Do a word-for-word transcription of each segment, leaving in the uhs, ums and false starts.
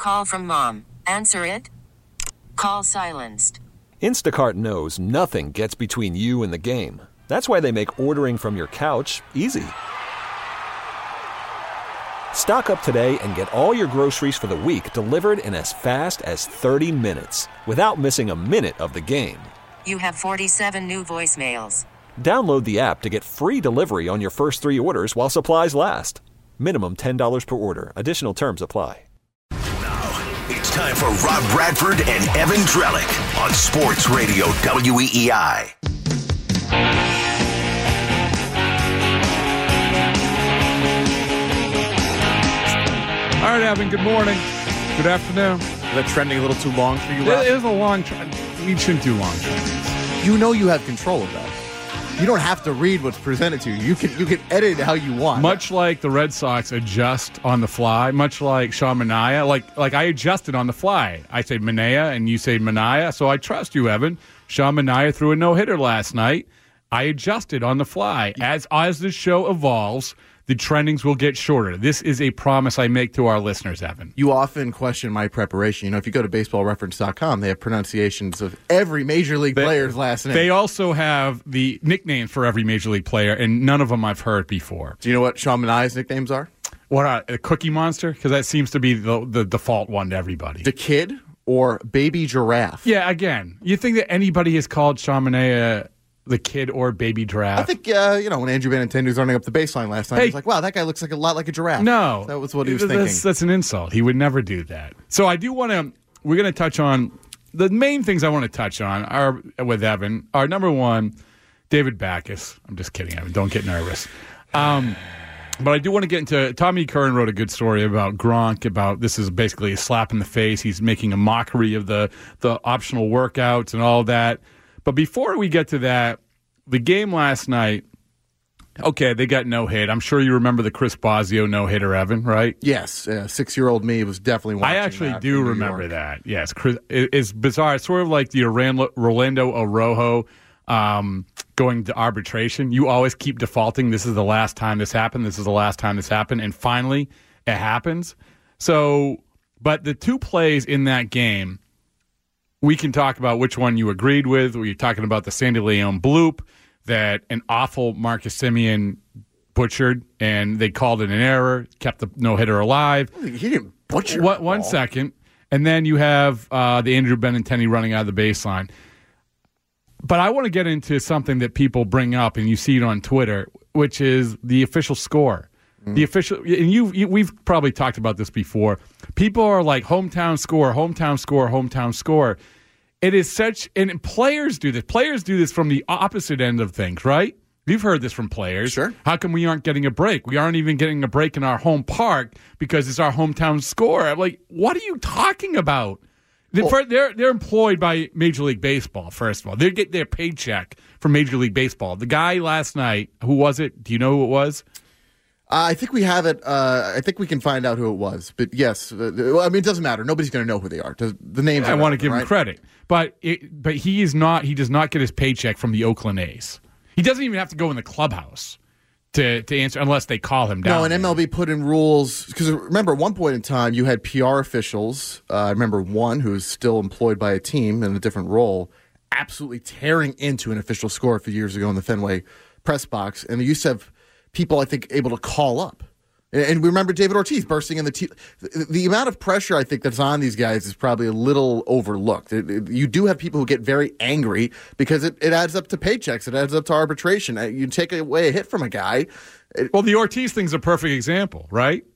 call from mom. Answer it. Call silenced. Instacart knows nothing gets between you and the game. That's why they make ordering from your couch easy. Stock up today and get all your groceries for the week delivered in as fast as thirty minutes without missing a minute of the game. You have forty-seven new voicemails. Download the app to get free delivery on your first three orders while supplies last. Minimum ten dollars per order. Additional terms apply. Now, it's time for Rob Bradford and Evan Drellick on Sports Radio W E E I. All right, Evan, good morning. Good afternoon. Is that trending a little too long for you, Rob? It is a long trend. We shouldn't do long trends. You know you have control of that. You don't have to read what's presented to you. You can you can edit it how you want. Much like the Red Sox adjust on the fly, much like Sean Manaea, like like I adjusted on the fly. I say Manaea and you say Manaea, so I trust you, Evan. Sean Manaea threw a no-hitter last night. I adjusted on the fly. As as the show evolves, the trendings will get shorter. This is a promise I make to our listeners, Evan. You often question my preparation. You know, if you go to baseball reference dot com, they have pronunciations of every Major League they, player's last name. They also have the nicknames for every Major League player, and none of them I've heard before. Do you know what Sean Manaea's nicknames are? What, uh, a Cookie Monster? Because that seems to be the, the default one to everybody. The Kid or Baby Giraffe? Yeah, again, you think that anybody has called Sean Manaea the Kid or Baby Giraffe? I think, uh, you know, when Andrew Benintendi was running up the baseline last time, hey, he was like, wow, that guy looks like a lot like a giraffe. No. That was what he was that's, thinking. That's an insult. He would never do that. So I do want to, we're going to touch on, the main things I want to touch on are, with Evan, are number one, David Backes. I'm just kidding, Evan. Don't get nervous. Um, but I do want to get into, Tommy Curran wrote a good story about Gronk, about this is basically a slap in the face. He's making a mockery of the, the optional workouts and all that. But before we get to that, the game last night, okay, they got no hit. I'm sure you remember the Chris Bosio no-hitter, Evan, right? Yes. Uh, six-year-old me was definitely watching I actually that do remember that. Yes. Chris, it, it's bizarre. It's sort of like the Orlando, Rolando Araujo um, going to arbitration. You always keep defaulting. This is the last time this happened. This is the last time this happened. And finally, it happens. So, but the two plays in that game, we can talk about which one you agreed with. We're talking about the Sandy Leon bloop that an awful Marcus Semien butchered, and they called it an error, kept the no-hitter alive. He didn't butcher What, One second. And then you have uh, the Andrew Benintendi running out of the baseline. But I want to get into something that people bring up, and you see it on Twitter, which is the official score. The official, and you, you, we've probably talked about this before. People are like hometown score, hometown score, hometown score. It is such, and players do this. Players do this from the opposite end of things, right? You've heard this from players. Sure. How come we aren't getting a break? We aren't even getting a break in our home park because it's our hometown score. I'm like, what are you talking about? Well, they're they're employed by Major League Baseball. First of all, they get their paycheck from Major League Baseball. The guy last night, who was it? Do you know who it was? Uh, I think we have it. Uh, I think we can find out who it was. But yes, uh, well, I mean, it doesn't matter. Nobody's going to know who they are. The names. I want to give right? him credit, but it, but he is not. He does not get his paycheck from the Oakland A's. He doesn't even have to go in the clubhouse to to answer unless they call him down. No, and M L B put in rules because remember, at one point in time, you had P R officials. Uh, I remember one who's still employed by a team in a different role, absolutely tearing into an official score a few years ago in the Fenway press box, and they used to have people, I think, able to call up. And we remember David Ortiz bursting in the t- the, the amount of pressure I think that's on these guys is probably a little overlooked. It, it, you do have people who get very angry because it, it adds up to paychecks. It adds up to arbitration. You take away a hit from a guy. It, well, the Ortiz thing's a perfect example, right?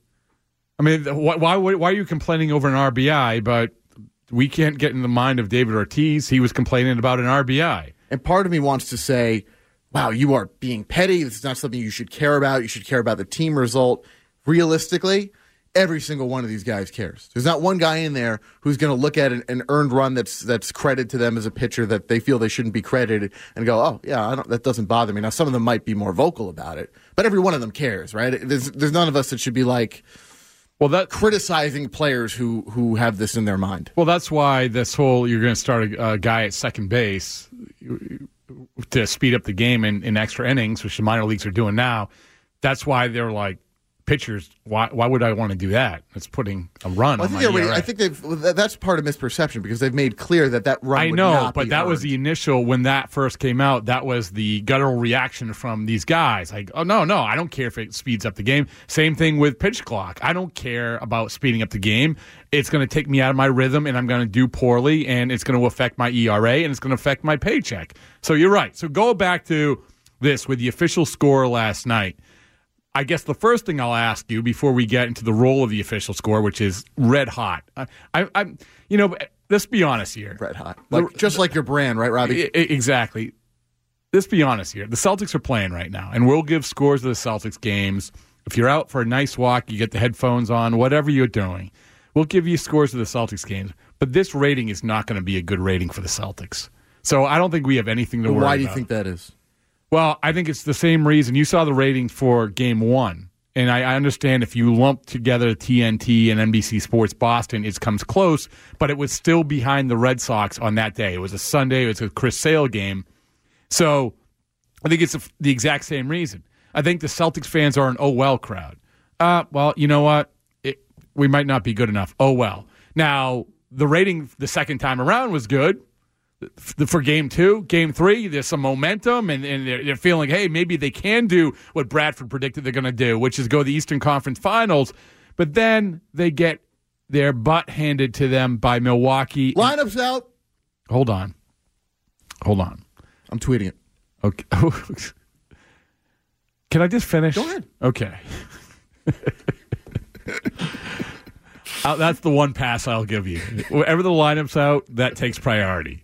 I mean, why, why why are you complaining over an R B I, but we can't get in the mind of David Ortiz? He was complaining about an R B I. And part of me wants to say, wow, you are being petty. This is not something you should care about. You should care about the team result. Realistically, every single one of these guys cares. There's not one guy in there who's going to look at an, an earned run that's that's credit to them as a pitcher that they feel they shouldn't be credited and go, oh, yeah, I don't, that doesn't bother me. Now, some of them might be more vocal about it, but every one of them cares, right? There's, there's none of us that should be like well, that criticizing players who, who have this in their mind. Well, that's why this whole you're going to start a, a guy at second base to speed up the game in, in extra innings, which the minor leagues are doing now. That's why they're like, pitchers, why why would I want to do that? It's putting a run Well, I on think my they E R A. I think they've. well, That's part of misperception because they've made clear that that run. I would know, not but be that was earned. the initial when that first came out. That was the guttural reaction from these guys. Like, oh no, no, I don't care if it speeds up the game. Same thing with pitch clock. I don't care about speeding up the game. It's going to take me out of my rhythm, and I'm going to do poorly, and it's going to affect my E R A, and it's going to affect my paycheck. So you're right. So go back to this with the official score last night. I guess the first thing I'll ask you before we get into the role of the official score, which is red hot. I, I, I'm, you know, let's be honest here. red hot, like, just like your brand, right, Robbie? I- I- exactly. Let's be honest here. The Celtics are playing right now, and we'll give scores of the Celtics games. If you're out for a nice walk, you get the headphones on, whatever you're doing, we'll give you scores of the Celtics games. But this rating is not going to be a good rating for the Celtics. So I don't think we have anything to worry about. Why do you think that is? Well, I think it's the same reason. You saw the rating for Game one, and I, I understand if you lump together T N T and N B C Sports Boston, it comes close, but it was still behind the Red Sox on that day. It was a Sunday. It was a Chris Sale game. So I think it's a, the exact same reason. I think the Celtics fans are an oh well crowd. Uh, well, you know what? It, we might not be good enough. Oh well. Now, the rating the second time around was good. For game two, game three, there's some momentum, and, and they're, they're feeling, hey, maybe they can do what Bradford predicted they're going to do, which is go to the Eastern Conference Finals. But then they get their butt handed to them by Milwaukee. Lineups out. Hold on. Hold on. I'm tweeting it. Okay. Can I just finish? Go ahead. Okay. uh, that's the one pass I'll give you. Wherever the lineup's out, that takes priority.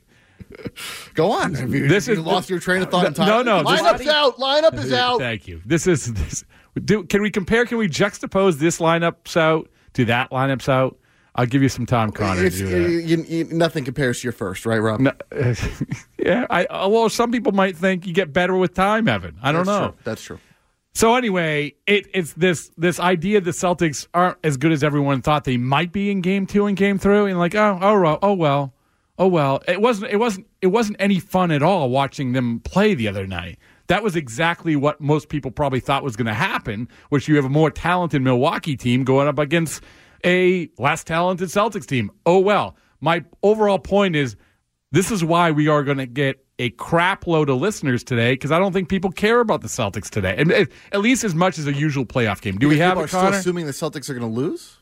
Go on. Have you, This have you is- lost your train of thought No, entirely? no, this- Lineup's out. Lineup is out. Thank you. This is this. Do, can we compare? Can we juxtapose this lineup's out to that lineup's out? I'll give you some time, Connor. To It's, do that. you, you, nothing compares to your first, right, Rob? No, yeah, I, well, some people might think you get better with time, Evan. I don't That's know. True. That's true. So anyway, it, it's this this idea the Celtics aren't as good as everyone thought they might be in Game Two and Game Three, and like, oh, oh, well, oh well, oh well. It wasn't. It wasn't. It wasn't any fun at all watching them play the other night. That was exactly what most people probably thought was going to happen, which you have a more talented Milwaukee team going up against a less talented Celtics team. Oh well. My overall point is this is why we are going to get a crap load of listeners today, because I don't think people care about the Celtics today, and at least as much as a usual playoff game. Do we have people it, are still Connor? assuming the Celtics are going to lose?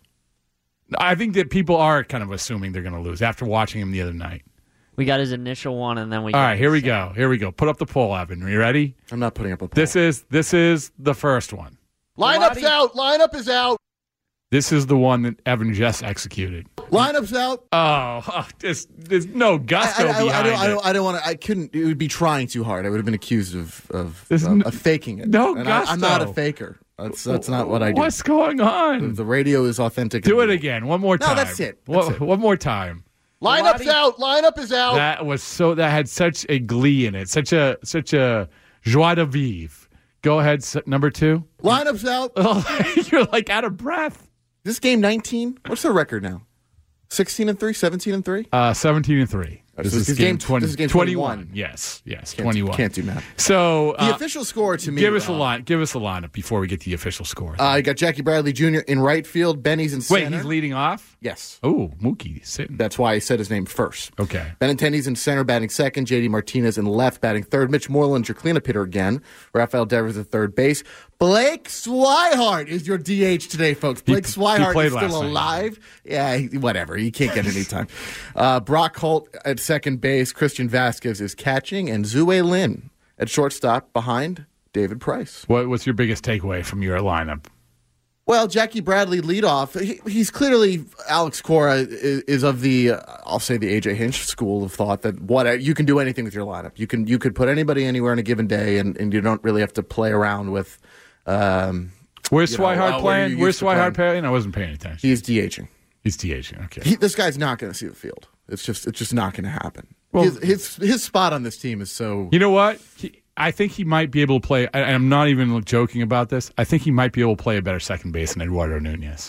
I think that people are kind of assuming they're going to lose after watching him the other night. We got his initial one, and then we. All got right, here we his go. Here we go. Put up the poll, Evan. Are you ready? I'm not putting up a poll. This is this is the first one. Lineup's out. Lineup is out. This is the one that Evan just executed. Lineup's out. Oh, oh there's, there's no I, gusto I, I, behind I don't. I it. don't. I don't want to. I couldn't. It would be trying too hard. I would have been accused of of, There's of, n- of faking it. no And I, I'm not a gusto. faker. That's that's not what I do. What's going on? The radio is authentic. Do it again. One more No, time. that's it. That's one, it. one more time. Lineup's out. Lineup is out. That was so. That had such a glee in it. Such a such a joie de vivre. Go ahead, s- number two. Lineup's out. You're like out of breath. This game nineteen. What's their record now? sixteen and three, seventeen and three. Uh, Seventeen and three. This is game- this is game twenty-one. Yes, yes, Can't- twenty-one. Can't do math. So The uh, official score to me. give us a uh, line. Give us a lineup before we get to the official score. Uh, you got Jackie Bradley Junior in right field. Benny's in Wait, center. he's leading off. Yes. Oh, Mookie sitting. That's why I said his name first. Okay. Benintendi's in center, batting second. J D Martinez in left, batting third. Mitch Moreland, your cleanup hitter again. Rafael Devers at third base. Blake Swihart is your D H today, folks. Blake he Swihart played is last still night. alive. Yeah, he, whatever. He can't get any time. Uh, Brock Holt at second base. Christian Vasquez is catching. And Zue Lin at shortstop behind David Price. What, what's your biggest takeaway from your lineup? Well, Jackie Bradley leadoff. He, he's clearly Alex Cora is, is of the uh, I'll say the A J Hinch school of thought that what you can do anything with your lineup. You can you could put anybody anywhere in a given day, and, and you don't really have to play around with. Um, Where's you know, Swihart uh, where playing? you Where's used to Swihart play. playing? I wasn't paying attention. He's DHing. He's DHing. Okay. He, this guy's not going to see the field. It's just it's just not going to happen. Well- his, his his spot on this team is so. You know what? He, I think he might be able to play. I, I'm not even joking about this. I think he might be able to play a better second base than Eduardo Nunez.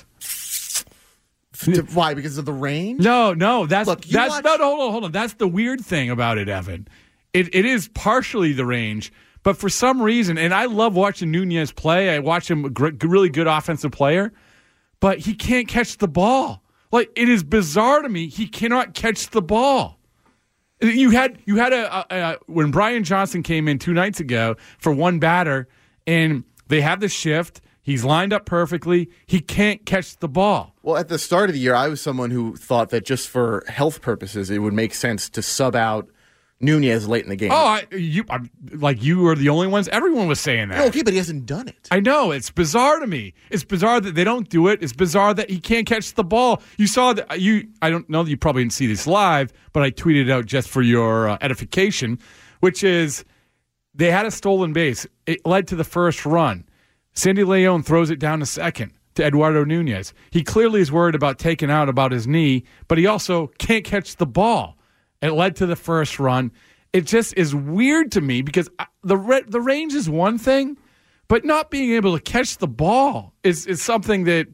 Why? Because of the range? No, no, that's Look, you that's watch- no, no, hold on, hold on. That's the weird thing about it, Evan. It it is partially the range, But for some reason, and I love watching Nunez play. I watch him, a gr- really good offensive player, but he can't catch the ball. Like, it is bizarre to me. He cannot catch the ball. You had you had a, a, a when Brian Johnson came in two nights ago for one batter, and they have the shift. He's lined up perfectly. He can't catch the ball. Well, at the start of the year, I was someone who thought that just for health purposes, it would make sense to sub out Nunez late in the game. Oh, I, you I'm, like you were the only ones. Everyone was saying that. No, okay, but he hasn't done it. I know. It's bizarre to me. It's bizarre that they don't do it. It's bizarre that he can't catch the ball. You saw that you. I don't know that you probably didn't see this live, but I tweeted it out just for your uh, edification, which is they had a stolen base. It led to the first run. Sandy Leon throws it down to second to Eduardo Nunez. He clearly is worried about taking out about his knee, but he also can't catch the ball. It led to the first run. It just is weird to me because the re- the range is one thing, but not being able to catch the ball is, is something that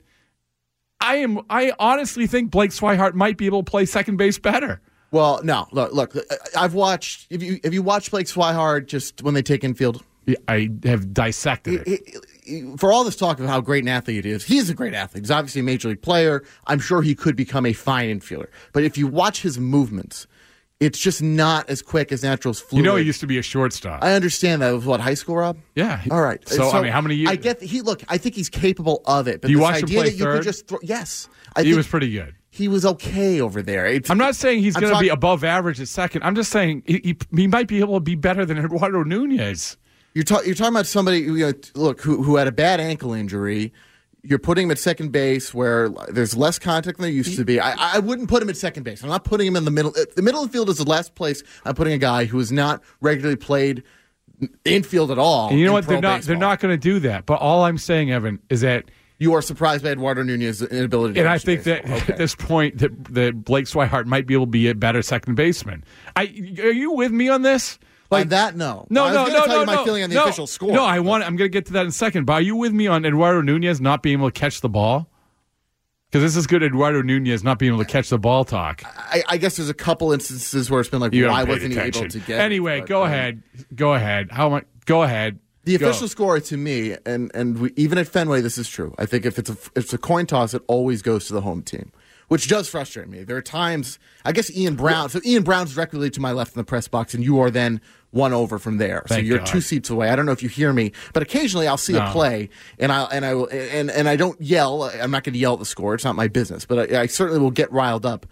I am. I honestly think Blake Swihart might be able to play second base better. Well, no, look, look I've watched. If you if you watch Blake Swihart just when they take infield, I have dissected it. it, it for all this talk of how great an athlete he is, he is a great athlete. He's obviously a major league player. I'm sure he could become a fine infielder. But if you watch his movements, it's just not as quick as natural as fluid. You know, he used to be a shortstop. I understand that. It was what, high school, Rob? Yeah. All right. So, so I mean, how many years? I get that he. Look, I think he's capable of it. But Do you this watch him idea play that you third? could just throw, yes, I he think was pretty good. He was okay over there. It's, I'm not saying he's I'm going to be talking- above average at second. I'm just saying he, he, he might be able to be better than Eduardo Nunez. You're, ta- you're talking about somebody, you know, look, who, who had a bad ankle injury. You're putting him at second base where there's less contact than there used to be. I, I wouldn't put him at second base. I'm not putting him in the middle. The middle of the field is the last place I'm putting a guy who has not regularly played infield at all. And you know in what? pro They're not. baseball. They're not going to do that. But all I'm saying, Evan, is that. You are surprised by Eduardo Nunez's inability to And I catch think that baseball. Okay. at this point that, that Blake Swihart might be able to be a better second baseman. I are you with me on this? Like that, no. No, I was no, gonna no, tell no, you my no. feeling on the no, official score. No, I want. I'm going to get to that in a second. But are you with me on Eduardo Nunez not being able to catch the ball? Because this is good. Eduardo Nunez not being able to catch the ball talk. I, I guess there's a couple instances where it's been like, You why haven't paid wasn't he attention. able to get Anyway, it? But, go um, ahead. Go ahead. How much? Go ahead. The Go. official score to me, and and we, even at Fenway, this is true. I think if it's a if it's a coin toss, it always goes to the home team, which does frustrate me. There are times, I guess Ian Brown. So Ian Brown's directly to my left in the press box, and you are then one over from there. Thank so you're God. two seats away. I don't know if you hear me, but occasionally I'll see No. a play, and I and I will- and and I don't yell. I'm not going to yell at the score. It's not my business, but I, I certainly will get riled up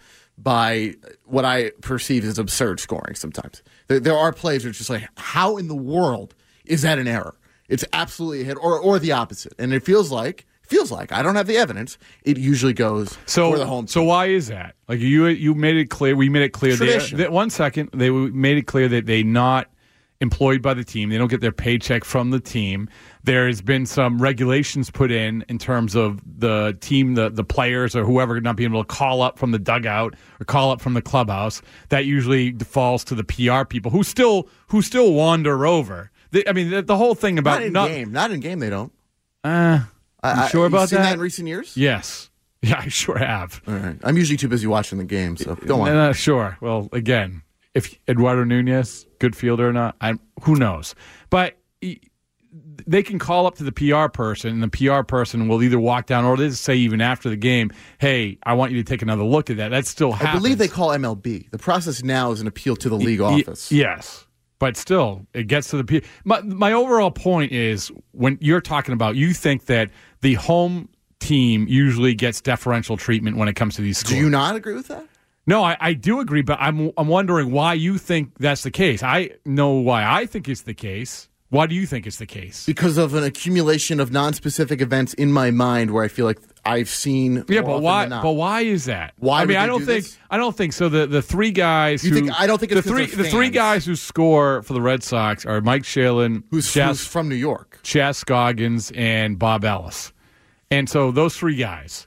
by what I perceive as absurd scoring. Sometimes there, there are plays where it's just like, how in the world is that an error? It's absolutely a hit, or or the opposite. And it feels like feels like I don't have the evidence. It usually goes So, for the home. so team. why is that? Like you, you made it clear. We made it clear. They, Tradition. that one second, they made it clear that they not employed by the team. They don't get their paycheck from the team. There has been some regulations put in in terms of the team, the the players or whoever not being able to call up from the dugout or call up from the clubhouse. That usually falls to the P R people who still who still wander over. They, I mean, the, the whole thing about not in not, game, not in game. They don't. Uh, I, you sure I, about you've seen that? that in recent years? Yes. Yeah, I sure have. All right. I'm usually too busy watching the game, so go on. Uh, sure. Well, again, if Eduardo Nunez, good fielder or not, I, who knows? But he, they can call up to the P R person, and the P R person will either walk down or they say even after the game, hey, I want you to take another look at that. That still happens. I believe they call M L B. The process now is an appeal to the league Y- office. Yes. But still, it gets to the P. My, my overall point is when you're talking about, you think that the home team usually gets deferential treatment when it comes to these scores. Do you not agree with that? No, I, I do agree, but I'm I'm wondering why you think that's the case. I know why I think it's the case. Why do you think it's the case? Because of an accumulation of non-specific events in my mind where I feel like I've seen. Yeah, more but often why? than not. But why is that? Why I would mean, they I don't do think this? I don't think so. The the three guys You who think- I don't think it's the 'cause three they're the three fans. guys who score for the Red Sox are Mike Shalin, Who's, Chas, who's from New York? Chas Scoggins, and Bob Ellis, and so those three guys.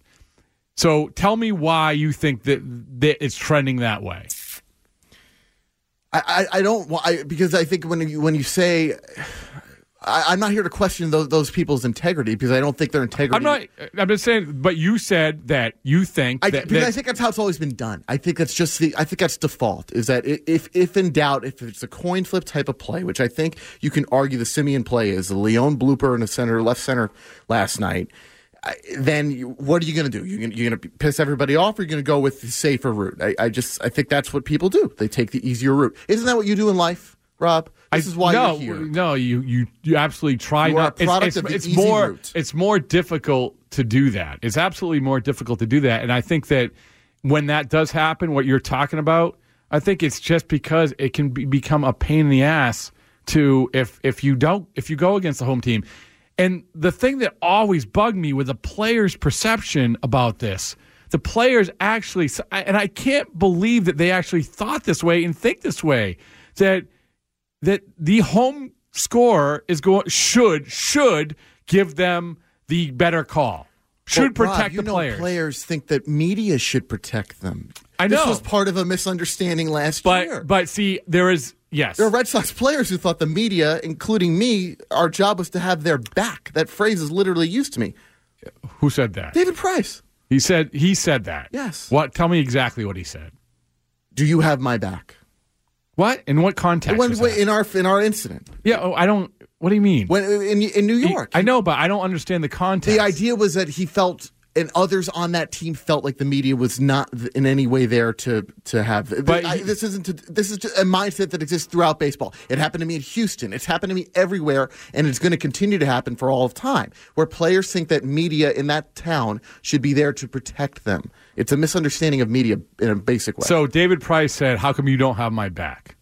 So tell me why you think that, that it's trending that way. I, I, I don't wa- I, because I think when you when you say I, I'm not here to question those, those people's integrity because I don't think their integrity. I'm not. I'm just saying. But you said that you think I, that, because that I think that's how it's always been done. I think that's just the. I think that's default. Is that if if in doubt, if it's a coin flip type of play, which I think you can argue the Simeon play is the Leon blooper in the center, left center last night. I, then you, what are you going to do? You're going you're going to piss everybody off, or you're going to go with the safer route? I, I just I think that's what people do. They take the easier route. Isn't that what you do in life, Rob? This I, is why no, you're here. No, you you you absolutely try You are not. a product it's of the it's easy more route. it's more difficult to do that. It's absolutely more difficult to do that, and I think that when that does happen, what you're talking about, I think it's just because it can be, become a pain in the ass to if if you don't if you go against the home team. And the thing that always bugged me with the players' perception about this, the players actually, and I can't believe that they actually thought this way and think this way, that that the home scorer is going should should give them the better call, should Well, Rob, protect you the know players. Players think that media should protect them. I know. This was part of a misunderstanding last But year. but see, there is yes. There are Red Sox players who thought the media, including me, our job was to have their back. That phrase is literally used to me. Who said that? David Price. He said he said that. Yes. What? Tell me exactly what he said. Do you have my back? What? In what context? When, was when- that? in our in our incident, Yeah, oh, I don't. What do you mean? when in in New York, I know, but I don't understand the context. the idea was that he felt, and others on that team felt like the media was not in any way there to to have. But I, he- this isn't. To, this is just a mindset that exists throughout baseball. It happened to me in Houston. It's happened to me everywhere, and it's going to continue to happen for all of time. Where players think that media in that town should be there to protect them. It's a misunderstanding of media in a basic way. So David Price said, "How come you don't have my back?"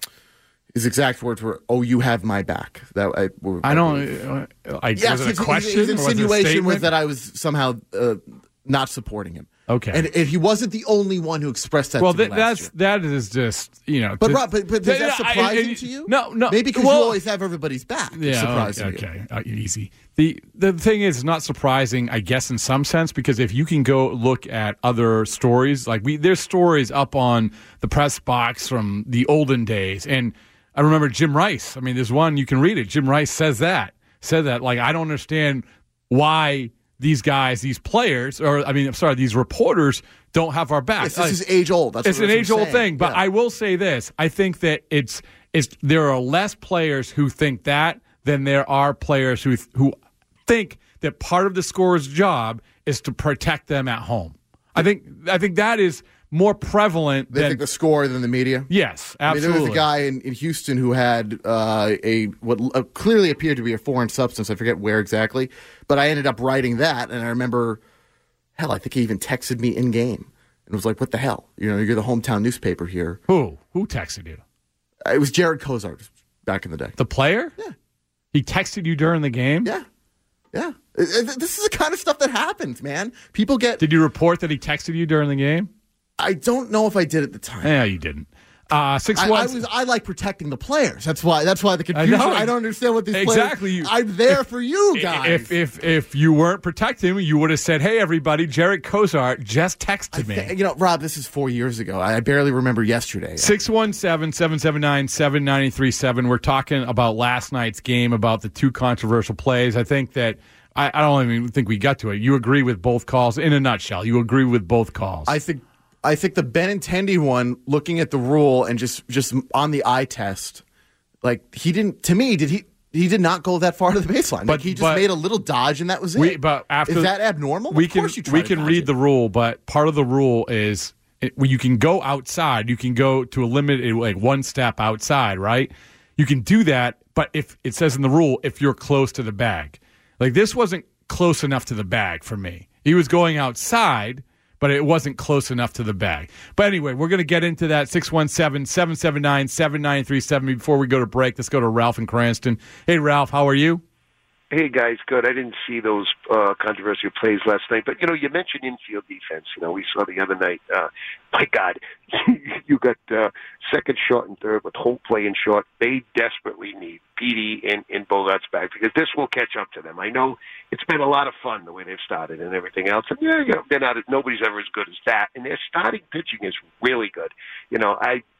His exact words were, "Oh, you have my back." That I, were, I don't. believe. Uh, I, Yes, was it his, a question? his or was it a insinuation was statement? that I was somehow uh, not supporting him. Okay. and, and he wasn't the only one who expressed that. Well, to me th- last that's year. that is just you know. But to- Rob, but, but is that Yeah, I- surprising I- to you? No, no. Maybe because well, you always have everybody's back. It's Yeah, surprising. okay, to you. okay. Uh, easy. The the thing is not surprising, I guess, in some sense, because if you can go look at other stories, like we, there's stories up on the press box from the olden days, and I remember Jim Rice. I mean, there's one you can read it. Jim Rice says that said that like I don't understand why these guys, these players, or I mean, I'm sorry, these reporters don't have our back. Yes, Like, this is age old. That's it's what an I'm age old saying. thing, but Yeah. I will say this: I think that it's it's there are less players who think that than there are players who who think that part of the scorer's job is to protect them at home. I think I think that is more prevalent They than think the score than the media. yes, I mean, absolutely. there was a guy in, in Houston who had uh, a what uh, clearly appeared to be a foreign substance. I forget where exactly, but I ended up writing that, and I remember, hell, I think he even texted me in game and was like, "What the hell? You know, you're the hometown newspaper here." Who who texted you? It was Jared Kozart back in the day. The player? Yeah. He texted you during the game? Yeah, yeah. It- it- This is the kind of stuff that happens, man. People get. Did you report that he texted you during the game? I don't know if I did at the time. Yeah, you didn't. Uh, six I, one. I was. I like protecting the players. That's why. That's why the confusion. know. I, don't understand what these Exactly. players. I'm there for you guys. If if if you weren't protecting him, you would have said, "Hey, everybody, Jared Kozart just texted me." You know, Rob, this is four years ago. I barely remember yesterday. six one seven, seven seven nine, seven nine three seven. We're talking about last night's game, about the two controversial plays. I think that I, I don't even think we got to it. You agree with both calls in a nutshell. You agree with both calls. I think. I think the Benintendi one, looking at the rule and just just on the eye test, like he didn't. To me, did he? He did not go that far to the baseline. Like But- he just but- made a little dodge and that was it. We, but after is that abnormal? We Of can course you try we to can dodge read it. the rule, but part of the rule is it, when you can go outside, you can go to a limit like one step outside, right? You can do that, but if it says in the rule if you're close to the bag, like this wasn't close enough to the bag for me. He was going outside, but it wasn't close enough to the bag. But anyway, we're going to get into that. six one seven, seven seven nine, seven nine three seven. Before we go to break, let's go to Ralph in Cranston. Hey, Ralph, how are you? Hey, guys, good. I didn't see those uh, controversial plays last night. But, you know, you mentioned infield defense. You know, we saw the other night. Uh, my God, you got uh, second, short, and third with Holt playing short. They desperately need P D and, and Bogart's back because this will catch up to them. I know it's been a lot of fun the way they've started and everything else. And, yeah, you know, they're not, nobody's ever as good as that. And their starting pitching is really good. You know, I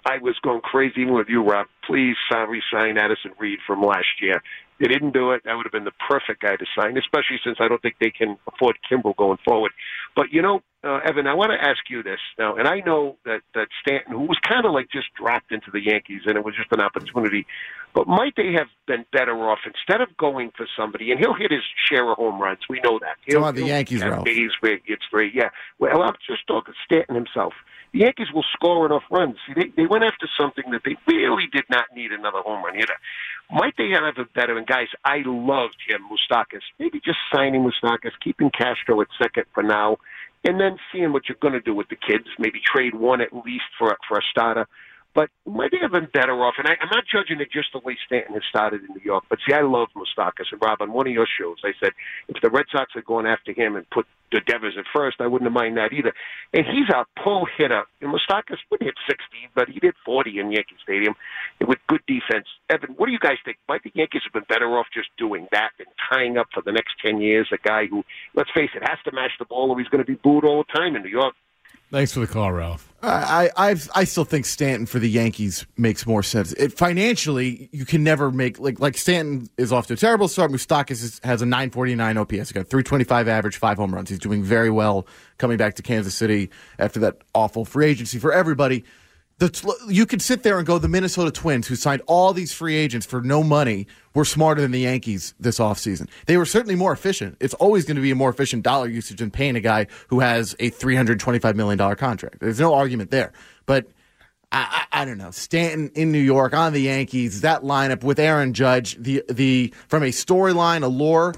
I was going crazy with you, Rob. Please uh, re-sign Addison Reed from last year. They didn't do it. That would have been the perfect guy to sign, especially since I don't think they can afford Kimbrel going forward. But, you know, uh, Evan, I want to ask you this now, and I know that, that Stanton, who was kind of like just dropped into the Yankees, and it was just an opportunity, but might they have been better off instead of going for somebody, and he'll hit his share of home runs. We know that. He'll, Come on, the Yankees, Ralph. Days where it gets three, yeah. Well, I'm just talking Stanton himself. The Yankees will score enough runs. See, they, they went after something that they really did not need another home run hitter. Might they have a better? And guys, I loved him, Moustakas. Maybe just signing Moustakas, keeping Castro at second for now, and then seeing what you're going to do with the kids. Maybe trade one at least for for a starter. But might they have been better off? And I, I'm not judging it just the way Stanton has started in New York. But see, I love Moustakas. And Rob, on one of your shows, I said if the Red Sox had gone after him and put the Devers at first, I wouldn't have minded that either. And he's a pull hitter. And Moustakas would hit sixty, but he did forty in Yankee Stadium with good defense. Evan, what do you guys think? Might the Yankees have been better off just doing that than tying up for the next ten years a guy who, let's face it, has to mash the ball or he's going to be booed all the time in New York? Thanks for the call, Ralph. I I I still think Stanton for the Yankees makes more sense. It, financially, you can never make like like Stanton is off to a terrible start. Moustakas is, has a nine forty-nine O P S. He got a three twenty-five average, five home runs. He's doing very well coming back to Kansas City after that awful free agency for everybody. The, you could sit there and go, the Minnesota Twins, who signed all these free agents for no money, were smarter than the Yankees this offseason. They were certainly more efficient. It's always going to be a more efficient dollar usage than paying a guy who has a three hundred twenty-five million dollars contract. There's no argument there. But I, I, I don't know. Stanton in New York on the Yankees, that lineup with Aaron Judge, the the from a storyline, a lore,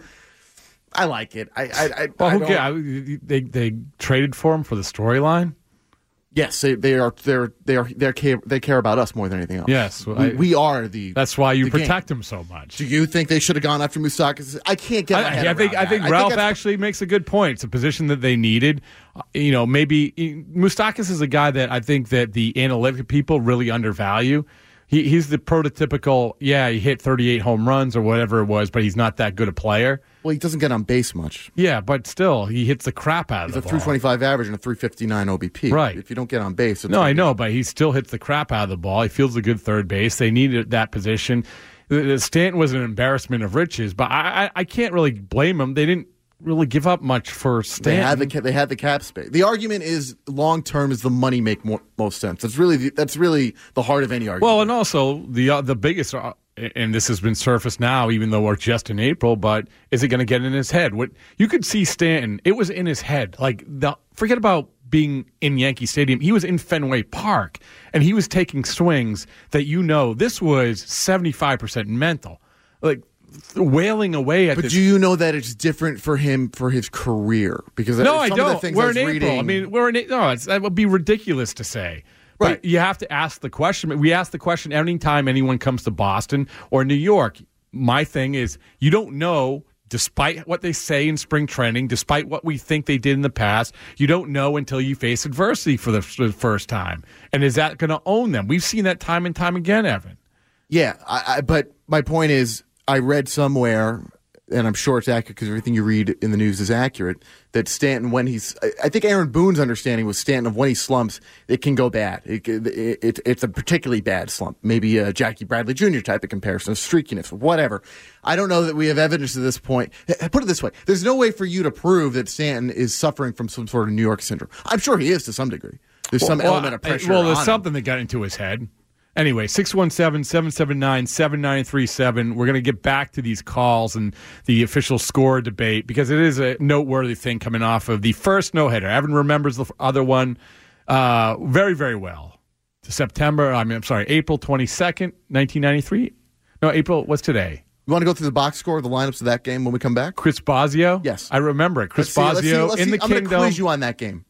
I like it. I, I, I, well, I who cares? They they traded for him for the storyline. Yes, they, they are. They're they are. They care. They care about us more than anything else. Yes, well, we, I, we are the. That's why you protect game. him so much. Do you think they should have gone after Moustakas? I can't get. My I, head I think. around I think that. Ralph I think actually makes a good point. It's a position that they needed. Uh, you know, maybe Moustakas is a guy that I think that the analytic people really undervalue. He he's the prototypical. Yeah, he hit thirty-eight home runs or whatever it was, but he's not that good a player. Well, he doesn't get on base much. Yeah, but still, he hits the crap out of he's the a ball. three twenty-five average and a three fifty-nine O B P. Right. If you don't get on base, it's no, like I know, but he still hits the crap out of the ball. He feels a good third base. They needed that position. Stanton was an embarrassment of riches, but I, I, I can't really blame him. They didn't really give up much for Stanton. They had the they had the cap space. The argument is long term is the money make more, most sense. That's really the, that's really the heart of any argument. Well, and also the uh, the biggest, uh, and this has been surfaced now, even though we're just in April. But is it going to get in his head? What you could see Stanton, it was in his head. Like the forget about being in Yankee Stadium. He was in Fenway Park, and he was taking swings that you know this was seventy-five percent mental, like wailing away at but this. do you know that it's different for him for his career? Because no, some I of the don't. things We're I in was April. reading, I mean, we're in. No, it's, that would be ridiculous to say. But right. you have to ask the question. We ask the question anytime anyone comes to Boston or New York. My thing is, you don't know. Despite what they say in spring training, despite what we think they did in the past, you don't know until you face adversity for the first time. And is that going to own them? We've seen that time and time again, Evan. Yeah, I, I, but my point is, I read somewhere, and I'm sure it's accurate because everything you read in the news is accurate, that Stanton, when he's, I think Aaron Boone's understanding was Stanton of when he slumps, it can go bad. It, it, it, it's a particularly bad slump. Maybe a Jackie Bradley Junior type of comparison, streakiness, whatever. I don't know that we have evidence at this point. Put it this way. There's no way for you to prove that Stanton is suffering from some sort of New York syndrome. I'm sure he is to some degree. There's some well, element of pressure Well, there's on something him. that got into his head. Anyway, six one seven, seven seven nine, seven nine three seven. We're going to get back to these calls and the official score debate because it is a noteworthy thing coming off of the first no-hitter. Evan remembers the other one uh, very, very well. To September, I mean, I'm sorry, April twenty-second, nineteen ninety-three. No, April, what's today? You want to go through the box score, the lineups of that game when we come back? Chris Bosio? Yes. I remember it. Chris Let's see, let's see, Bosio let's in see. the I'm Kingdom. I'm going to quiz you on that game.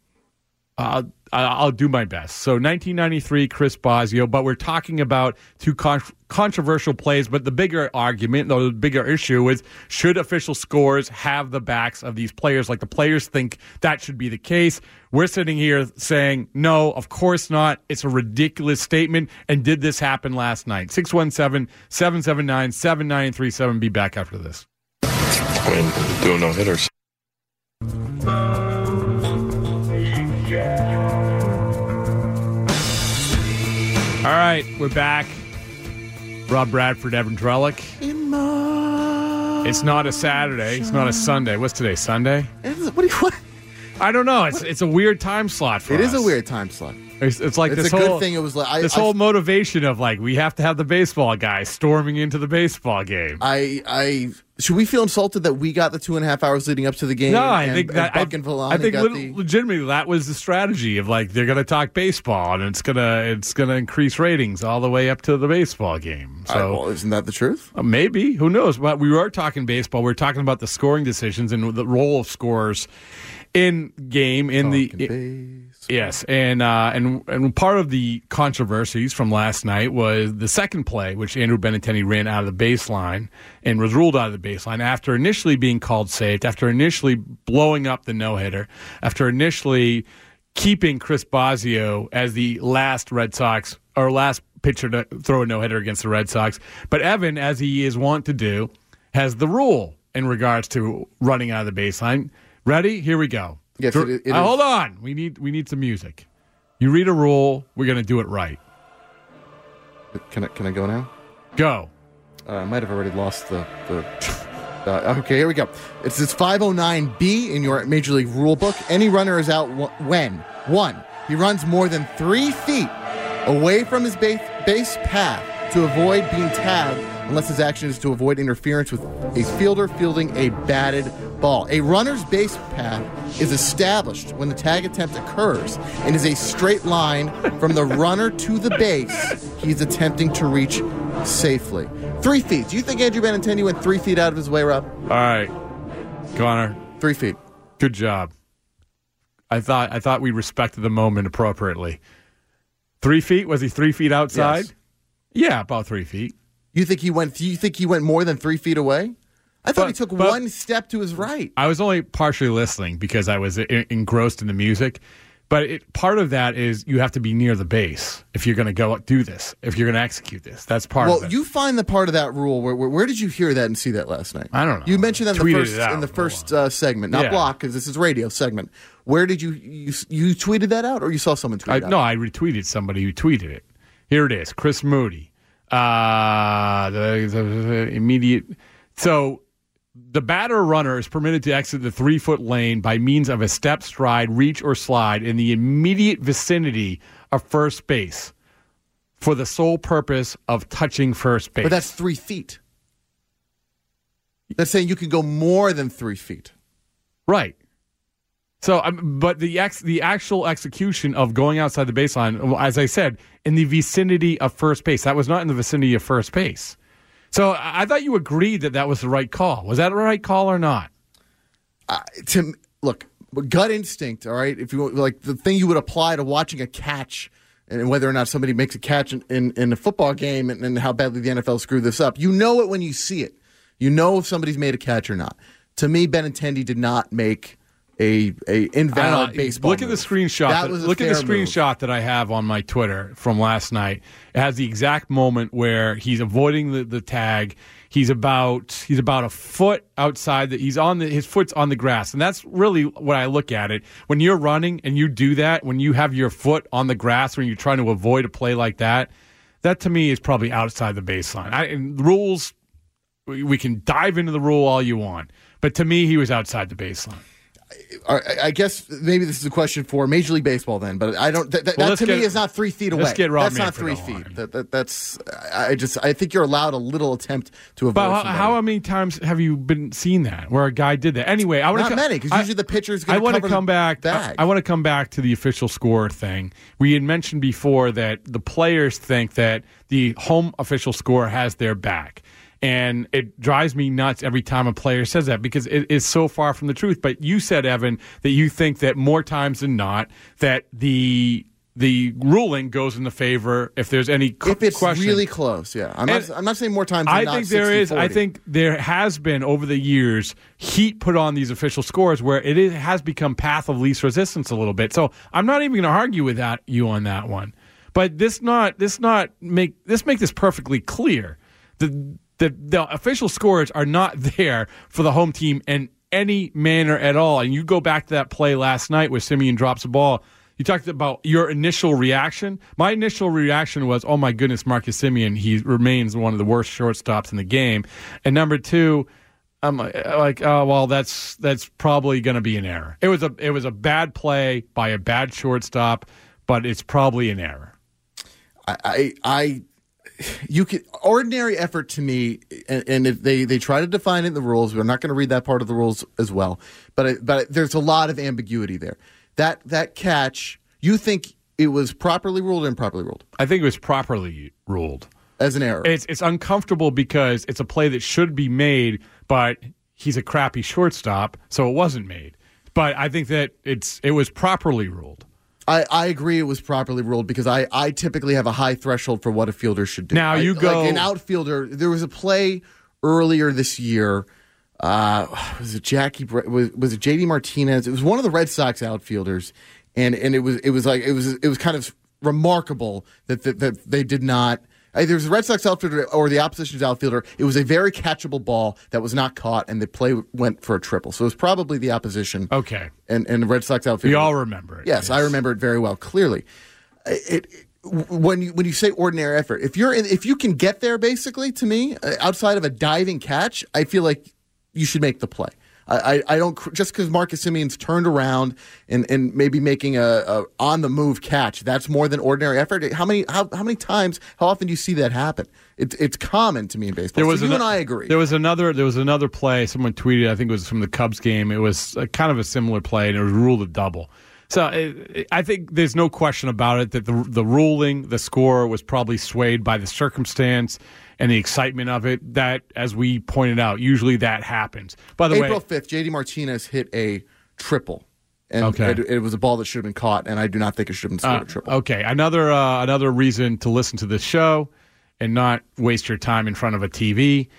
Uh, I'll do my best. So nineteen ninety-three, Chris Bosio, but we're talking about two con- controversial plays, but the bigger argument, or the bigger issue is, should official scores have the backs of these players? Like the players think that should be the case. We're sitting here saying, no, of course not. It's a ridiculous statement. And did this happen last night? six one seven, seven seven nine, seven nine three seven. Be back after this. I mean, doing no hitters. All right, we're back. Rob Bradford, Evan Drellick. It's not a Saturday. It's not a Sunday. What's today? Sunday? What do you what? I don't know. It's it's a weird time slot for It us. is a weird time slot. It's, it's like It's this a whole good thing it was like I, this I, whole motivation of like we have to have the baseball guy storming into the baseball game. I I should we feel insulted that we got the two and a half hours leading up to the game? No, I and, think that and Buck I, and Villani I think got lit- the, legitimately that was the strategy of like they're going to talk baseball and it's gonna it's gonna increase ratings all the way up to the baseball game. So I, well, isn't that the truth? uh, maybe who knows? But we were talking baseball. We are talking about the scoring decisions and the role of scorers in game in Talking the. baseball. Yes, and uh, and and part of the controversies from last night was the second play, which Andrew Benintendi ran out of the baseline and was ruled out of the baseline after initially being called safe, after initially blowing up the no-hitter, after initially keeping Chris Bosio as the last Red Sox or last pitcher to throw a no-hitter against the Red Sox. But Evan, as he is wont to do, has the rule in regards to running out of the baseline. Ready? Here we go. Yes, Dr- it, it uh, is. hold on. We need we need some music. You read a rule. We're going to do it right. Can I can I go now? Go. Uh, I might have already lost the. the uh, okay, here we go. It's this five oh nine B in your Major League Rule Book. Any runner is out w- when one he runs more than three feet away from his base base path to avoid being tagged, unless his action is to avoid interference with a fielder fielding a batted ball. A runner's base path is established when the tag attempt occurs and is a straight line from the runner to the base he's attempting to reach safely. Three feet. Do you think Andrew Benintendi went three feet out of his way, Rob? All right, Connor. Three feet. Good job. I thought I thought we respected the moment appropriately. Three feet? Was he three feet outside? Yes. Yeah, about three feet. You think he went? You think he went more than three feet away? I thought But- he took but- one step to his right. I was only partially listening because I was en- engrossed in the music. But it, part of that is you have to be near the base if you're going to go do this, if you're going to execute this. That's part Well, of it. you find the part of that rule. Where, where where did you hear that and see that last night? I don't know. You mentioned that in the Tweeted first it out. in the first uh, segment, not Yeah. block because this is radio segment. Where did you, you you tweeted that out, or you saw someone tweet I, it out? no, I retweeted somebody who tweeted it. Here it is, Chris Moody. Uh, the, the, the immediate. So the batter or runner is permitted to exit the three-foot lane by means of a step, stride, reach, or slide in the immediate vicinity of first base for the sole purpose of touching first base. But that's three feet. That's saying you can go more than three feet. Right. So, um, but the ex, the actual execution of going outside the baseline, as I said, in the vicinity of first base. That was not in the vicinity of first base. So I, I thought you agreed that that was the right call. Was that a right call or not? Uh, to look, gut instinct. All right, if you like the thing you would apply to watching a catch. And whether or not somebody makes a catch in, in, in a football game and, and how badly the N F L screwed this up. You know it when you see it. You know if somebody's made a catch or not. To me, Benintendi did not make a a invalid baseball Look at the move. screenshot. That That, was a look at the fair move. screenshot that I have on my Twitter from last night. It has the exact moment where he's avoiding the, the tag. He's about he's about a foot outside. That he's on the his foot's on the grass, and that's really what I look at it. When you're running and you do that, when you have your foot on the grass, when you're trying to avoid a play like that, that to me is probably outside the baseline. I, and rules, we, we can dive into the rule all you want, but to me, he was outside the baseline. I, I guess maybe this is a question for Major League Baseball then, but I don't. That, that, Well, that let's to get- me is not three feet away. let's get Rob that's not Manfred three on the feet. line. That, that, that's. I just. I think you're allowed a little attempt to avoid. But how, somebody. how many times have you been seen that where a guy did that? Anyway, I want Not to many, 'cause usually the pitcher's gonna I want to cover the come back. bag. I, I want to come back to the official score thing. We had mentioned before that the players think that the home official score has their back. And it drives me nuts every time a player says that because it is so far from the truth. But you said, Evan, that you think that more times than not that the the ruling goes in the favor if there's any qu- if it's question. really close, yeah. I'm not. And I'm not saying more times. Than I not think there sixty is. I forty. think there has been over the years heat put on these official scores where it is, has become path of least resistance a little bit. So I'm not even going to argue with that you on that one. But this not this not make this make this perfectly clear. The the the official scores are not there for the home team in any manner at all. And you go back to that play last night where Simeon drops the ball. You talked about your initial reaction. My initial reaction was, oh, my goodness, Marcus Semien, he remains one of the worst shortstops in the game. And number two, I'm like, oh, well, that's that's probably going to be an error. It was a it was a bad play by a bad shortstop, but it's probably an error. I, I, I you could ordinary effort to me, and, and if they, they try to define it in the rules. We're not going to read that part of the rules as well, but it, but there's a lot of ambiguity there. That that catch, you think it was properly ruled or improperly ruled? I think it was properly ruled as an error. It's it's uncomfortable because it's a play that should be made, but he's a crappy shortstop, so it wasn't made. But I think that it's it was properly ruled. I, I agree it was properly ruled because I, I typically have a high threshold for what a fielder should do. Now you I, go like an outfielder. There was a play earlier this year. Uh, was it Jackie? Was, was it J D Martinez? It was one of the Red Sox outfielders, and, and it was it was like it was it was kind of remarkable that that, that they did not. Either it was the Red Sox outfielder or the opposition's outfielder. It was a very catchable ball that was not caught, and the play went for a triple. So it was probably the opposition. Okay. And, and the Red Sox outfielder. We all remember it. Yes, yes. I remember it very well, clearly. It, it, when you when you say ordinary effort, if you're in, if you can get there, basically, to me, outside of a diving catch, I feel like you should make the play. I, I don't just because Marcus Semien's turned around and, and maybe making a, a on the move catch. That's more than ordinary effort. How many how how many times? How often do you see that happen? It's it's common to me in baseball. There was so you an, and I agree. There was another there was another play. Someone tweeted. I think it was from the Cubs game. It was a, kind of a similar play, and it was ruled a double. So it, I think there's no question about it that the the ruling, the score was probably swayed by the circumstance and the excitement of it. That, as we pointed out, usually that happens. By the April way, April fifth, J D Martinez hit a triple, and okay. it, it was a ball that should have been caught, and I do not think it should have been scored uh, a triple. Okay, another uh, another reason to listen to this show and not waste your time in front of a T V.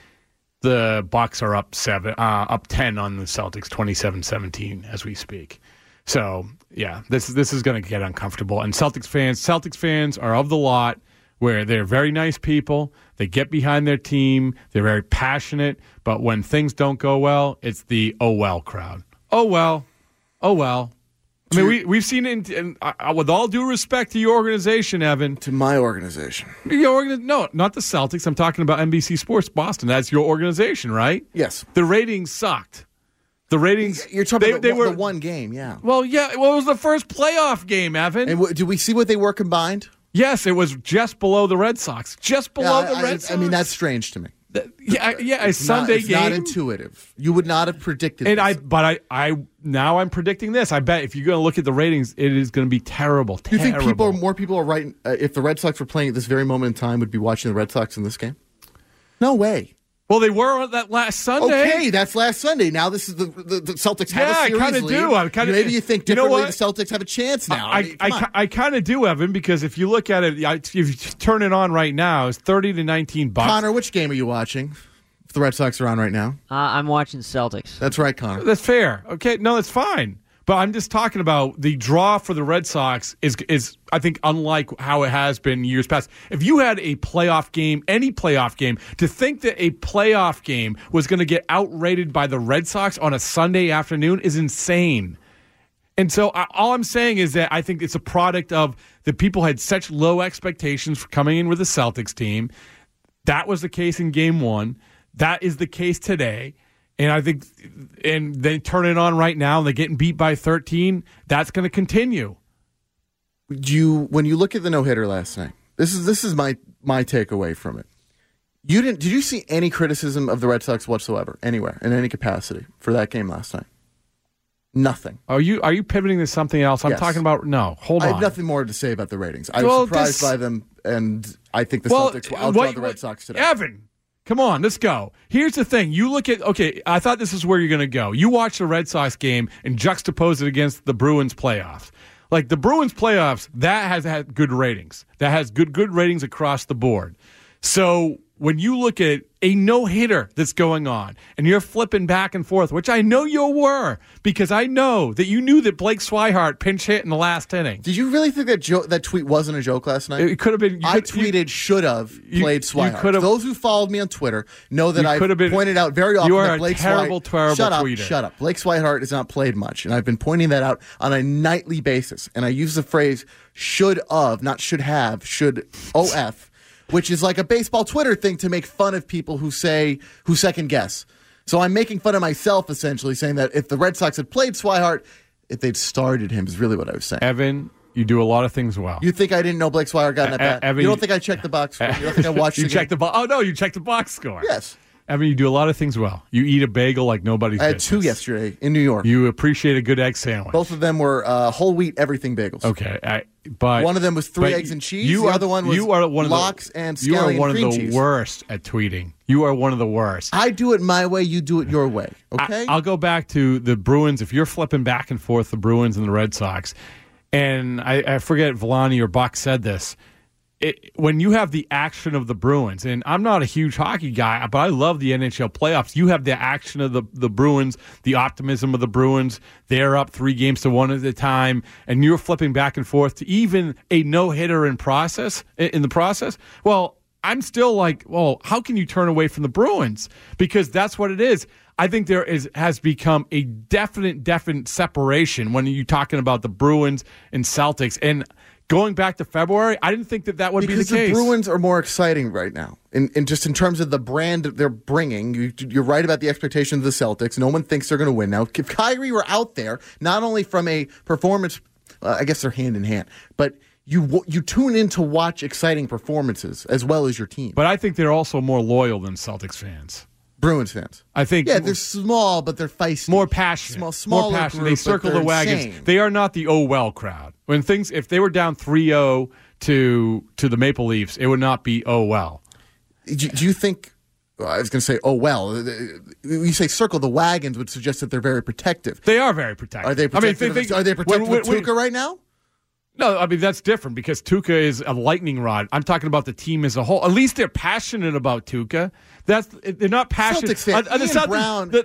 The Bucks are up seven, uh, up ten on the Celtics, twenty-seven seventeen as we speak. So yeah, this this is going to get uncomfortable. And Celtics fans, Celtics fans are of the lot where they're very nice people. They get behind their team. They're very passionate. But when things don't go well, it's the oh well crowd. Oh well, oh well. I mean, we we've seen it. In, in, uh, with all due respect to your organization, Evan. To my organization. Your organi- no, not the Celtics. I'm talking about N B C Sports Boston. That's your organization, right? Yes. The ratings sucked. The ratings. You're talking they, about they the, were, the one game, yeah. Well, yeah. Well, it was the first playoff game, Evan. And w- did we see what they were combined? Yes, it was just below the Red Sox. Just below yeah, the I, Red I, Sox. I mean, that's strange to me. The, yeah, yeah. A it's Sunday not, it's game. Not intuitive. You would not have predicted. And this. I, but I, I now I'm predicting this. I bet if you're going to look at the ratings, it is going to be terrible. Do you terrible. think people, more people are right? Uh, if the Red Sox were playing at this very moment in time, would be watching the Red Sox in this game? No way. Well, they were that last Sunday. Okay, that's last Sunday. Now this is the the, the Celtics have yeah, a series I kind of lead. do. I kind of maybe you think you know differently. what? The Celtics have a chance now. I I, mean, I, I, I kind of do, Evan, because if you look at it, if you turn it on right now, it's thirty to nineteen Bucks. Connor, which game are you watching? If the Red Sox are on right now, Uh, I'm watching Celtics. that's right, Connor. That's fair. Okay, no, that's fine. But I'm just talking about the draw for the Red Sox is is I think unlike how it has been years past. If you had a playoff game, any playoff game, to think that a playoff game was going to get outrated by the Red Sox on a Sunday afternoon is insane. And so I, all I'm saying is that I think it's a product of the people had such low expectations for coming in with the Celtics team. That was the case in game one. That is the case today. And I think, and they turn it on right now, and they're getting beat by thirteen. That's going to continue. Do you, when you look at the no hitter last night, this is this is my my takeaway from it. You didn't? Did you see any criticism of the Red Sox whatsoever, anywhere, in any capacity for that game last night? Nothing. Are you are you pivoting to something else? I'm Yes. talking about no. Hold I on. have nothing more to say about the ratings. I Well, was surprised this- by them, and I think the well, Celtics will outdraw what- the Red Sox today. Evan, come on, let's go. Here's the thing. You look at, okay, I thought this is where you're going to go. You watch the Red Sox game and juxtapose it against the Bruins playoffs. Like the Bruins playoffs, that has had good ratings. That has good good ratings across the board. So when you look at a no-hitter that's going on and you're flipping back and forth, which I know you were, because I know that you knew that Blake Swihart pinch hit in the last inning. Did you really think that jo- that tweet wasn't a joke last night? It could have been. I could, tweeted should have played Swihart. You Those who followed me on Twitter know that I've been, pointed out very often you are that Blake a terrible, Swihart, terrible shut up, tweeter. Shut up. Blake Swihart has not played much, and I've been pointing that out on a nightly basis. And I use the phrase should of, not should have, should O F. Which is like a baseball Twitter thing to make fun of people who say, who second guess. So I'm making fun of myself, essentially, saying that if the Red Sox had played Swihart, if they'd started him, is really what I was saying. Evan, you do a lot of things well. You think I didn't know Blake Swihart got in that bat? Evan, you don't think I checked the box score? You don't think I watched you the checked game? the box? Oh, no, you checked the box score. Yes. Evan, you do a lot of things well. You eat a bagel like nobody's I had business. two yesterday in New York. You appreciate a good egg sandwich. Both of them were uh, whole wheat everything bagels. Okay, I, but one of them was three but eggs and cheese. You the are, other one was you are one of lox the, and You are scallion one of cream the cheese. worst at tweeting. You are one of the worst. I do it my way. You do it your way. Okay. I, I'll go back to the Bruins. If you're flipping back and forth the Bruins and the Red Sox, and I, I forget if Vellani or Buck said this. It, when you have the action of the Bruins, and I'm not a huge hockey guy, but I love the N H L playoffs. You have the action of the, the Bruins, the optimism of the Bruins. They're up three games to one at a time, and you're flipping back and forth to even a no-hitter in process in the process. Well, I'm still like, well, how can you turn away from the Bruins? Because that's what it is. I think there is has become a definite, definite separation when you're talking about the Bruins and Celtics. And going back to February, I didn't think that that would because be the case. Because the Bruins are more exciting right now. In, in just in terms of the brand that they're bringing. You, you're right about the expectations of the Celtics. No one thinks they're going to win. Now, if Kyrie were out there, not only from a performance, uh, I guess they're hand in hand, but you you tune in to watch exciting performances as well as your team. But I think they're also more loyal than Celtics fans. Bruins fans. I think. Yeah, they're small, but they're feisty. More passionate. Small, smaller more passionate. Group, they circle the wagons. Insane. They are not the oh well crowd. When things, if they were down three oh to to the Maple Leafs, it would not be oh well. Do, do you think? Well, I was going to say, oh well. You say circle the wagons would suggest that they're very protective. They are very protective. Are they protective? I mean, they, they, are they protective when, with when, Tuukka right now? No, I mean, that's different because Tuukka is a lightning rod. I'm talking about the team as a whole. At least they're passionate about Tuukka. That's they're not passionate. Celtics fan. Uh, the Ian Celtics, Brown. The,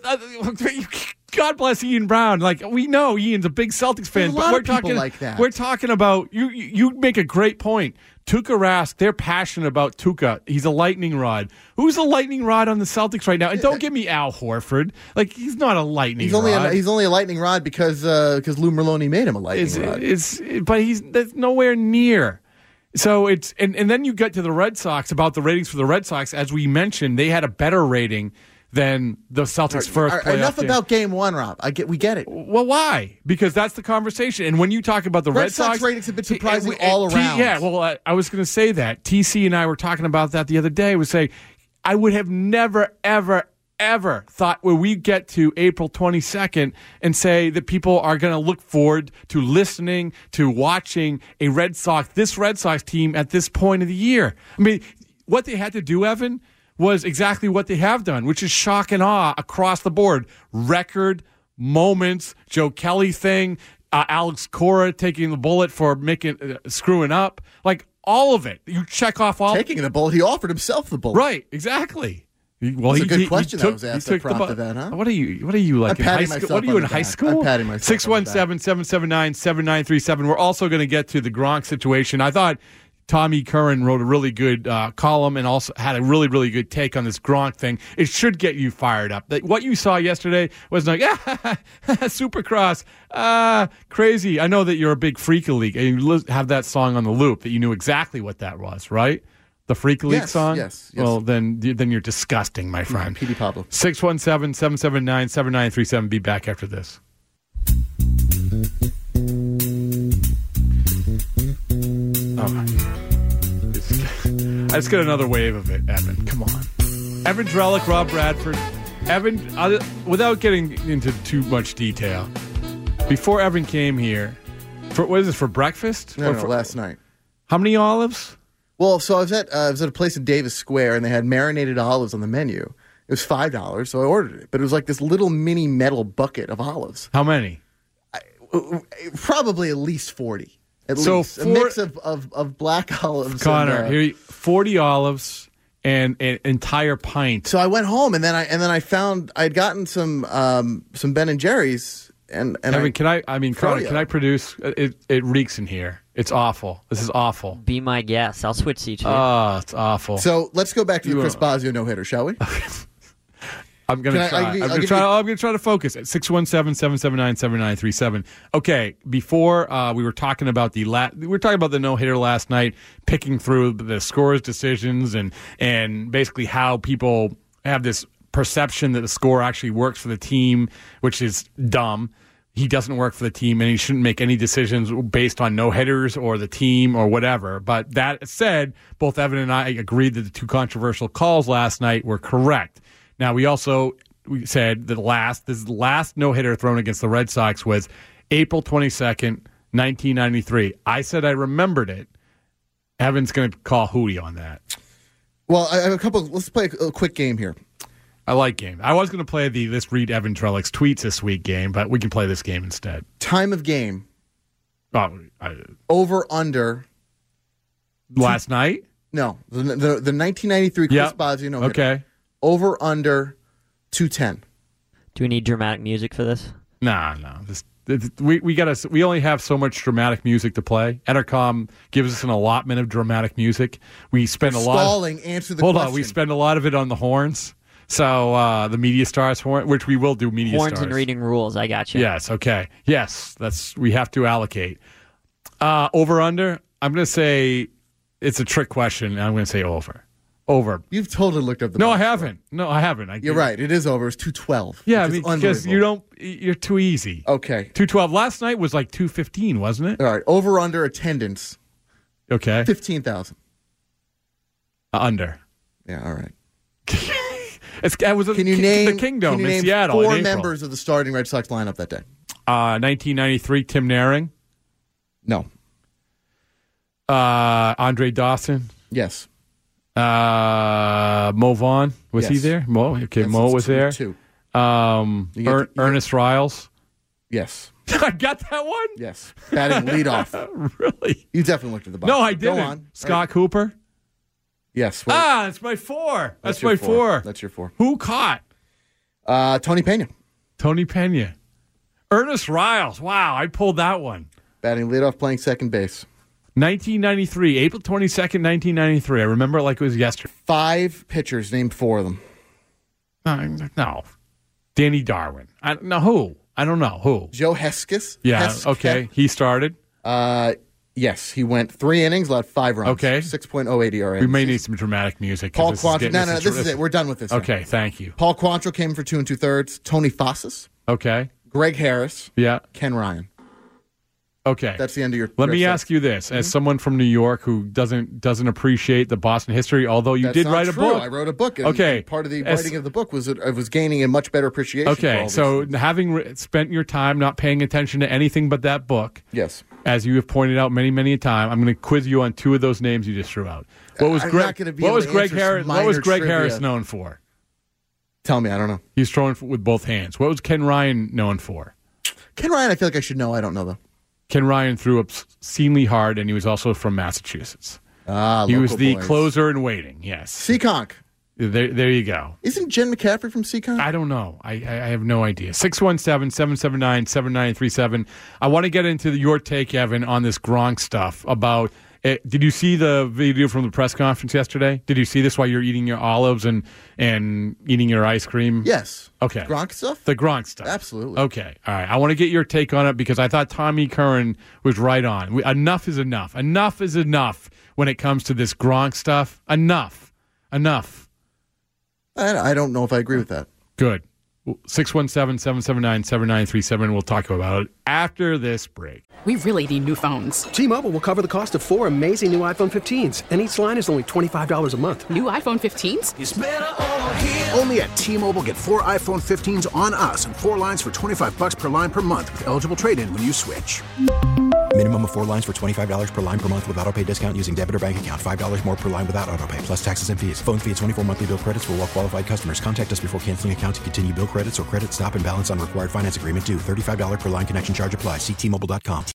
uh, God bless Ian Brown. Like we know, Ian's a big Celtics fan, There's a but lot we're of people talking like that. We're talking about you. You make a great point. Tuukka Rask, they're passionate about Tuukka. He's a lightning rod. Who's a lightning rod on the Celtics right now? And don't give me Al Horford. Like he's not a lightning He's only rod. a, he's only a lightning rod because uh, because Lou Merloni made him a lightning It's, rod. it's but he's that's nowhere near. So it's and, and then you get to the Red Sox about the ratings for the Red Sox. As we mentioned, they had a better rating than the Celtics' first All right, playoff enough game. about game one, Rob. I get we get it. Well, why? Because that's the conversation. And when you talk about the Red, Red Sox ratings have been surprising and we- all and T- around. Yeah, well, I, I was going to say that. T C and I were talking about that the other day. Was say I would have never, ever, ever thought where we get to April twenty-second and say that people are going to look forward to listening, to watching a Red Sox, this Red Sox team at this point of the year. I mean, what they had to do, Evan, was exactly what they have done, which is shock and awe across the board. Record moments, Joe Kelly thing, uh, Alex Cora taking the bullet for making uh, screwing up, like all of it. You check off all. Taking the bullet, he offered himself the bullet. Right, exactly. Well, That's he, a good he, question he that took, was asked he that took the prompted bu- that, huh? What are you? What are you like I'm in high patting school? myself What are you on in the high back. school? I'm patting myself on the Six one seven seven seven nine seven nine three seven. We're also going to get to the Gronk situation. I thought Tommy Curran wrote a really good uh, column and also had a really, really good take on this Gronk thing. It should get you fired up. That what you saw yesterday was like, ah, Supercross, ah, crazy. I know that you're a big Freak League, and you li- have that song on the loop that you knew exactly what that was, right? The Freak League Yes, song? yes, yes. Well, then, then you're disgusting, my friend. P D Pablo. six one seven, seven seven nine, seven nine three seven. Be back after this. Oh. I just got another wave of it, Evan. Come on. Evan Drellick, Rob Bradford. Evan, uh, without getting into too much detail, before Evan came here, for what is this, for breakfast? No, Or no, for, last night. How many olives? Well, so I was at uh, I was at a place in Davis Square, and they had marinated olives on the menu. It was five dollars, so I ordered it. But it was like this little mini metal bucket of olives. How many? Probably at least forty. At So least for- a mix of, of, of black olives. Connor, and, uh, here, you- forty olives and an entire pint. So I went home and then I and then I found I'd gotten some um, some Ben and Jerry's and and Evan, I, can I? I mean, Carter, Froyo. can I produce? It it reeks in here. It's awful. This is awful. Be my guest. I'll switch seats. with you. Oh, it's awful. So let's go back to the You Chris are- Bosio no hitter, shall we? I'm gonna Can I- try. I'll give you- I'm I'll gonna give try. you- I'm gonna try to focus at six one seven, seven seven nine, seven nine three seven. Okay, before uh, we were talking about the la- we were talking about the no hitter last night, picking through the scores, decisions, and and basically how people have this perception that the score actually works for the team, which is dumb. He doesn't work for the team, and he shouldn't make any decisions based on no hitters or the team or whatever. But that said, both Evan and I agreed that the two controversial calls last night were correct. Now, we also we said that the last this last no hitter thrown against the Red Sox was April twenty-second, nineteen ninety-three. I said I remembered it. Evan's going to call Hootie on that. Well, I have a couple. Let's play a, a quick game here. I like game. I was going to play the Let's Read Evan Trellick's tweets this week game, but we can play this game instead. Time of game. Oh, I, Over under. last night? No, the the, the nineteen ninety-three Chris Yep. Bosio no hitter. Okay. Over under two ten. Do we need dramatic music for this? Nah, no. This, this, we we got to. We only have so much dramatic music to play. Entercom gives us an allotment of dramatic music. We spend a lot. Stalling. Answer the Hold question. on. We spend a lot of it on the horns. So uh, the media stars horn, which we will do media Horns stars. and reading rules. I got you. Yes. Okay. Yes. That's we have to allocate. Uh, over under. I'm going to say it's a trick question. And I'm going to say over. Over. You've totally looked up the. No, I box score. haven't. No, I haven't. I, You're right. It is over. It's two twelve. Yeah, I mean, because you don't. You're too easy. Okay. Two twelve. Last night was like two fifteen, wasn't it? All right. Over under attendance. Okay. Fifteen thousand. Uh, under. Yeah. All right. It's, it was a, Can you Ki- name the Kingdom can you in name Seattle. in four April. members of the starting Red Sox lineup that day? Uh, nineteen ninety-three, Tim Naring. No. Uh, Andre Dawson. Yes. Uh, Mo Vaughn. Was Yes. he there? Mo. Okay, That's- Mo that's was two- there. Two. Um, You get Er- the- you get- Ernest Riles. Yes. I got that one? Yes. Batting leadoff. Really? You definitely looked at the box. No, I Go didn't. on. Scott All right. Cooper. Yes. Wait. Ah, that's my four. That's, your my four. That's your four. Who caught? Uh, Tony Pena. Tony Pena. Ernest Riles. Wow, I pulled that one. Batting leadoff, playing second base. nineteen ninety-three, April twenty-second, nineteen ninety-three. I remember it like it was yesterday. Five pitchers. Named four of them. Uh, no. Danny Darwin. I no who? I don't know who. Joe Hesketh. Yeah, Heske- okay. He started. Uh, yes, he went three innings, allowed five runs. Okay. six point oh eight E R A. We may need some dramatic music. 'cause Paul this is Quantrill. getting- No, no, no, this is this it. We're done with this. now. Okay, thank you. Paul Quantrill came for two and two thirds. Tony Fossas, Okay. Greg Harris, Yeah. Ken Ryan. Okay. That's the end of your. Let me Red Sox. ask you this: as someone from New York who doesn't doesn't appreciate the Boston history, although you That's did not write a true. book. I wrote a book. And, Okay. and part of the As- writing of the book was that I was gaining a much better appreciation. for all Okay, these so things. having re- spent your time not paying attention to anything but that book, yes. as you have pointed out many, many a time, I'm going to quiz you on two of those names you just threw out. What was I'm Greg? not gonna be what able was to Greg answer Harris? some What was minor Greg trivia. Harris known for? Tell me, I don't know. He's throwing f- with both hands. What was Ken Ryan known for? Ken Ryan, I feel like I should know. I don't know though. Ken Ryan threw up obscenely hard, and he was also from Massachusetts. Ah, He was local the boys. closer in waiting. Yes, Seekonk. there, there you go. Isn't Jen McCaffrey from Seekonk? I don't know. I, I, I have no idea. six one seven, seven seven nine, seven nine three seven. I want to get into your take, Evan, on this Gronk stuff about it. Did you see the video from the press conference yesterday? Did you see this while you're eating your olives and, and eating your ice cream? Yes. Okay. Gronk stuff? The Gronk stuff. Absolutely. Okay. All right. I want to get your take on it because I thought Tommy Curran was right on. We, enough is enough. Enough is enough when it comes to this Gronk stuff. Enough. Enough. I, I don't know if I agree with that. Good. six one seven, seven seven nine, seven nine three seven. We'll talk about it after this break. We really need new phones. T-Mobile will cover the cost of four amazing new iPhone fifteens, and each line is only twenty-five dollars a month. New iPhone fifteens? It's better over here. Only at T-Mobile, get four iPhone fifteens on us and four lines for twenty-five bucks per line per month with eligible trade-in when you switch. Minimum of four lines for twenty-five dollars per line per month with autopay discount using debit or bank account. five dollars more per line without autopay, plus taxes and fees. Phone fee at twenty-four monthly bill credits for well-qualified customers. Contact us before canceling account to continue bill credits or credit stop and balance on required finance agreement due. thirty-five dollars per line connection charge applies. See T Mobile dot com.